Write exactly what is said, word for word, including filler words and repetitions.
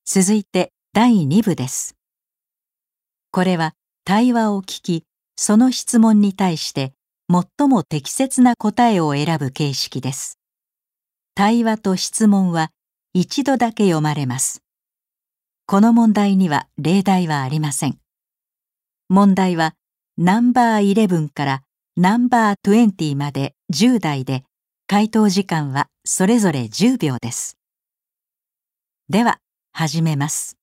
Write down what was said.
続いてだいに部です。これは対話を聞き、その質問に対して最も適切な答えを選ぶ形式です。対話と質問は一度だけ読まれます。この問題には例題はありません。問題はナンバーイレブンからナンバートゥエンティまでじゅう題で、回答時間はそれぞれじゅうびょうです。では、始めます。